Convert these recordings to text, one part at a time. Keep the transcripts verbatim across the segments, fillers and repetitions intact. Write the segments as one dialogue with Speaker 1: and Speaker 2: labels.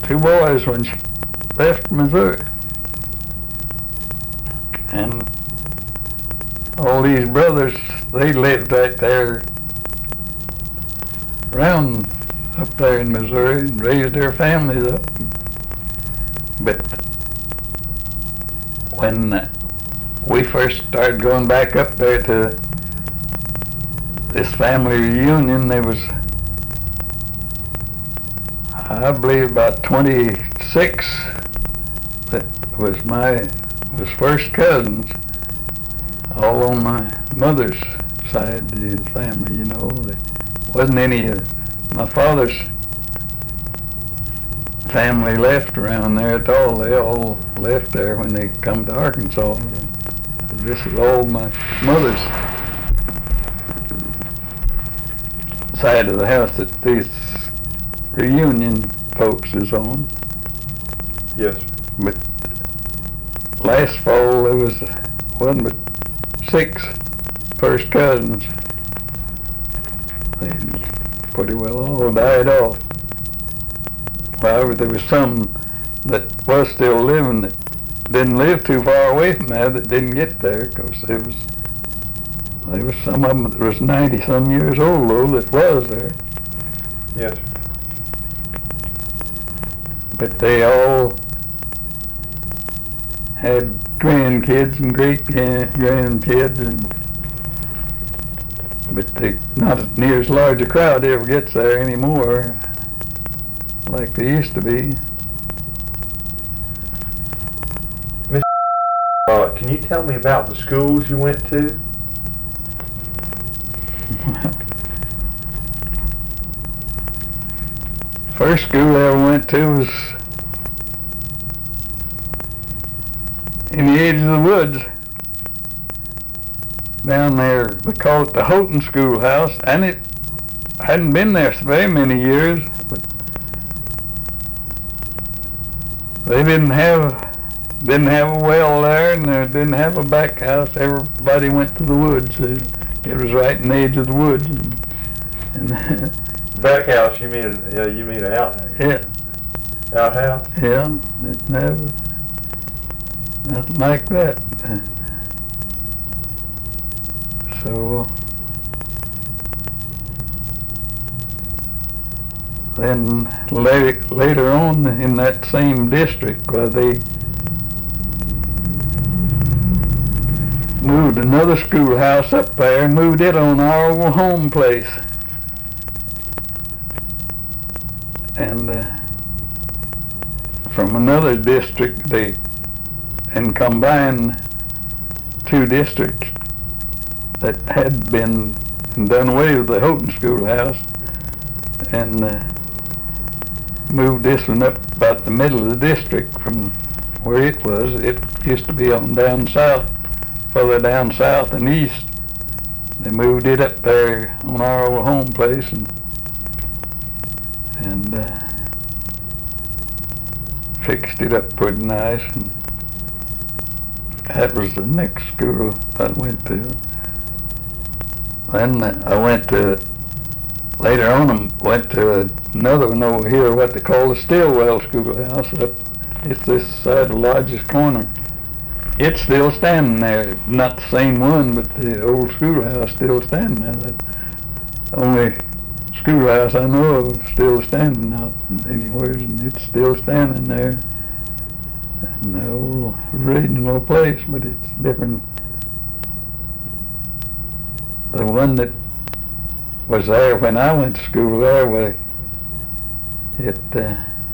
Speaker 1: two boys when she left Missouri. And all these brothers, they lived right there around up there in Missouri and raised their families up. But when we first started going back up there to this family reunion, there was, I believe, about twenty-six that was my was first cousins, all on my mother's side of the family. You know, there wasn't any of my father's family left around there at all. They all left there when they come to Arkansas. This is all my mother's side of the house that these reunion folks is on.
Speaker 2: Yes.
Speaker 1: But last fall there was wasn't but six first cousins. They pretty well all died off. However, there was some that was still living that didn't live too far away from there that didn't get there, because there was there was some of them that was ninety some years old though that was there.
Speaker 2: Yes.
Speaker 1: But they all had grandkids and great grandkids, and but they not as near as large a crowd ever gets there anymore, like they used to be.
Speaker 2: Miss Uh, can you tell me about the schools you went to?
Speaker 1: First school I ever went to was in the edge of the woods down there. They call it the Houghton Schoolhouse, and it hadn't been there so very many years, but they didn't have didn't have a well there, and they didn't have a back house. Everybody went to the woods. It, it was right in the edge of the woods. And, and
Speaker 2: Back house, you mean uh, you mean an out
Speaker 1: yeah,
Speaker 2: outhouse?
Speaker 1: yeah, it never nothing like that. So then later later on in that same district, where they moved another schoolhouse up there, moved it on our old home place. And uh, from another district, they and combined two districts that had been done away with the Houghton Schoolhouse, and uh, moved this one up about the middle of the district from where it was. It used to be on down south, further down south and east. They moved it up there on our old home place, and and uh, fixed it up pretty nice. And that was the next school I went to. Then I went to, later on I went to another one over here, what they call the Stillwell Schoolhouse. Up, it's this side of the largest corner. It's still standing there. Not the same one, but the old schoolhouse still standing there. That only schoolhouse I know of still standing out anywhere, and it's still standing there. And the old original place, but it's different. The one that was there when I went to school there, well, it uh,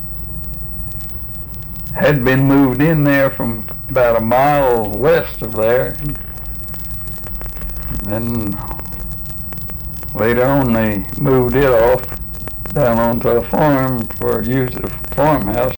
Speaker 1: had been moved in there from about a mile west of there. And then later on they moved it off down onto a farm for use of farmhouse.